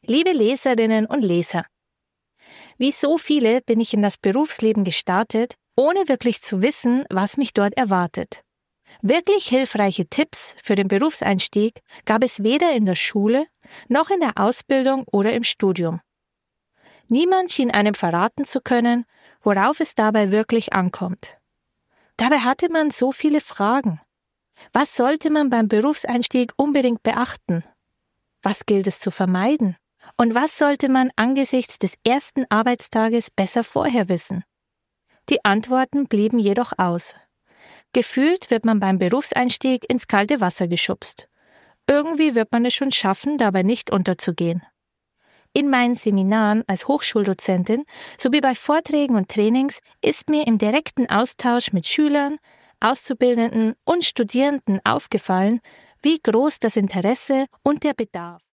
Liebe Leserinnen und Leser, wie so viele bin ich in das Berufsleben gestartet, ohne wirklich zu wissen, was mich dort erwartet. Wirklich hilfreiche Tipps für den Berufseinstieg gab es weder in der Schule, noch in der Ausbildung oder im Studium. Niemand schien einem verraten zu können, worauf es dabei wirklich ankommt. Dabei hatte man so viele Fragen. Was sollte man beim Berufseinstieg unbedingt beachten? Was gilt es zu vermeiden? Und was sollte man angesichts des ersten Arbeitstages besser vorher wissen? Die Antworten blieben jedoch aus. Gefühlt wird man beim Berufseinstieg ins kalte Wasser geschubst. Irgendwie wird man es schon schaffen, dabei nicht unterzugehen. In meinen Seminaren als Hochschuldozentin sowie bei Vorträgen und Trainings ist mir im direkten Austausch mit Schülern, Auszubildenden und Studierenden aufgefallen, wie groß das Interesse und der Bedarf